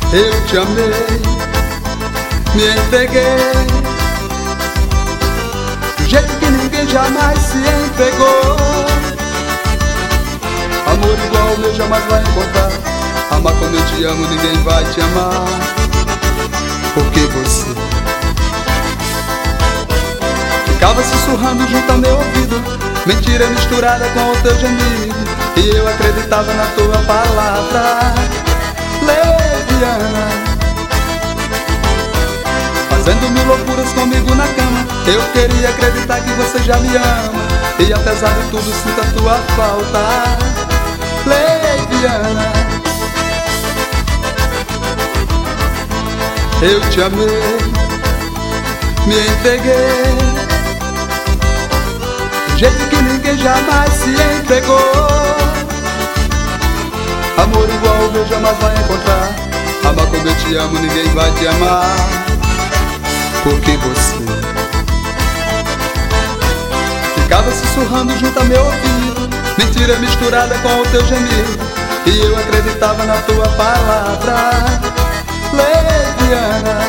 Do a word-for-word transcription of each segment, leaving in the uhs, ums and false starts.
Eu te amei, me entreguei do jeito que ninguém jamais se entregou. Amor igual ao meu jamais vai encontrar. Amar como eu te amo, ninguém vai te amar. Porque você ficava sussurrando junto ao meu ouvido, mentira misturada com o teu gemido, e eu acreditava na tua palavra leviana, fazendo mil loucuras comigo na cama. Eu queria acreditar que você já me ama, e apesar de tudo sinto a tua falta leviana. Eu te amei, me entreguei do jeito que ninguém jamais se entregou. Amor igual ao meu jamais vai encontrar. Amar como eu te amo, ninguém vai te amar. Porque você ficava sussurrando junto ao meu ouvido, mentira misturada com o teu gemido, e eu acreditava na tua palavra leviana,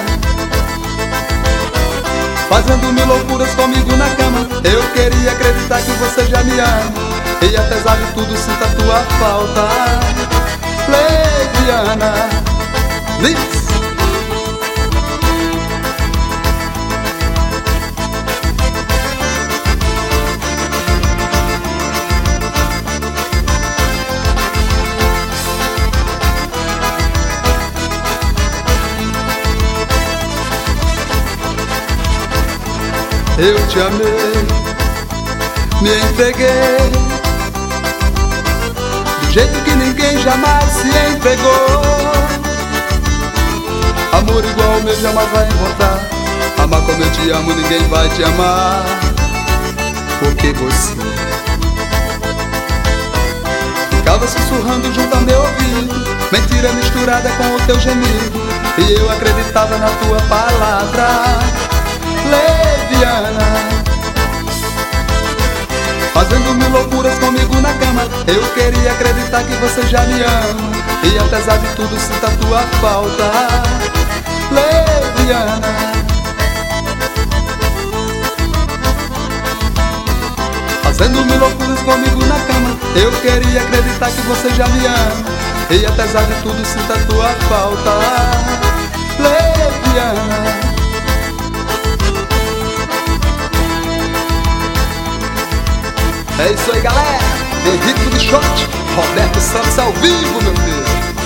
fazendo mil loucuras comigo na cama. Eu queria acreditar que você já me ama, e apesar de tudo sinto a tua falta leviana. Liz. Eu te amei, me entreguei do jeito que ninguém jamais se entregou. Amor igual ao meu jamais vai encontrar. Amar como eu te amo, ninguém vai te amar. Porque você ficava sussurrando junto ao meu ouvido, mentira misturada com o teu gemido, e eu acreditava na tua palavra leviana, fazendo mil loucuras comigo na cama. Eu queria acreditar que você já me ama, e apesar de tudo sinto a tua falta leviana. Fazendo mil loucuras comigo na cama. Eu queria acreditar que você já me ama, e apesar de tudo sinto a tua falta leviana. É isso aí, galera. Henrique do Bichote, Roberto Santos ao vivo, meu filho.